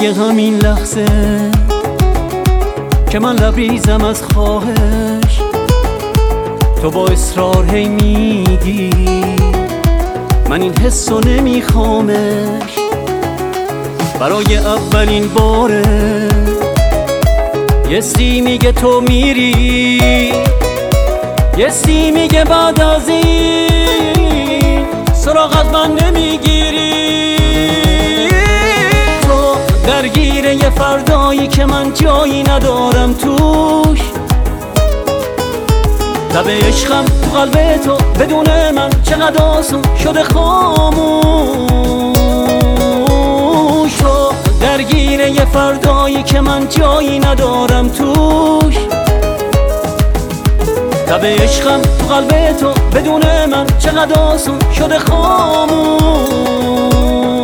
همین لحظه که من لبریزم از خواهش، تو با اصرار هی میگی من این حسو نمیخوامش. برای اولین باره یه سی میگه تو میری، یه سی میگه بعد از این سراغ از من نمیگیری. تو درگیر یه فردایی که من جایی ندارم توش، تب عشقم تو قلب تو بدون من چقدر آسون شده خاموش. تو درگیر یه فردایی که من جایی ندارم توش، تب عشقم تو قلب تو بدون من چقدر آسون شده خاموش.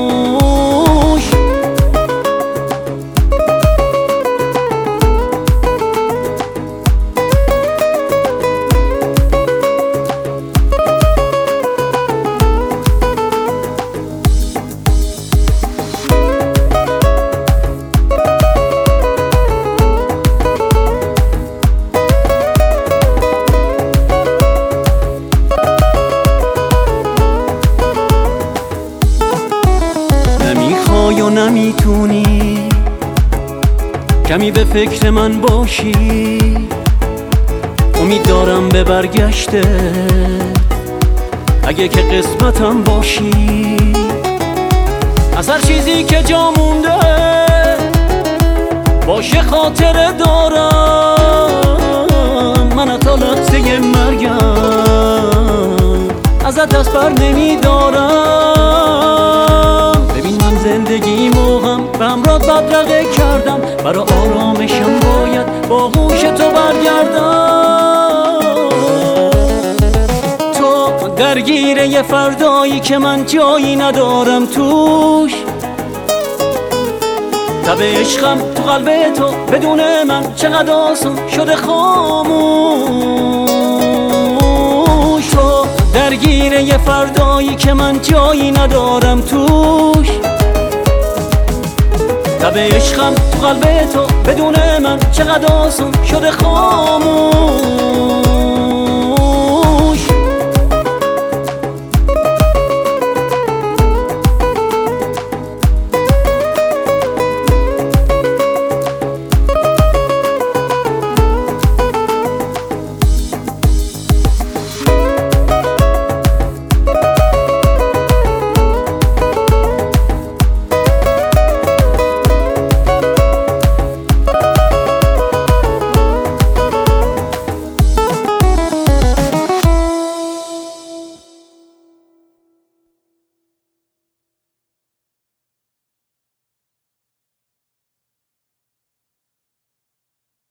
یا نمیتونی کمی به فکر من باشی، امید دارم به برگشته اگه که قسمتم باشی. از هر چیزی که جا مونده باشه خاطره دارم، من تا لحظه مرگم ازت دست بر نمیدارم. زندگی موهم به همراه بدرقه کردم، برا آرامشم باید با هوش تو برگردم. تو درگیر یه فردایی که من جایی ندارم توش، تب عشقم تو قلب تو بدون من چقدر آسون شده خاموش. تو درگیر یه فردایی که من جایی ندارم توش، تب عشقم تو قلب تو بدون من چقدر آسون شده خاموش.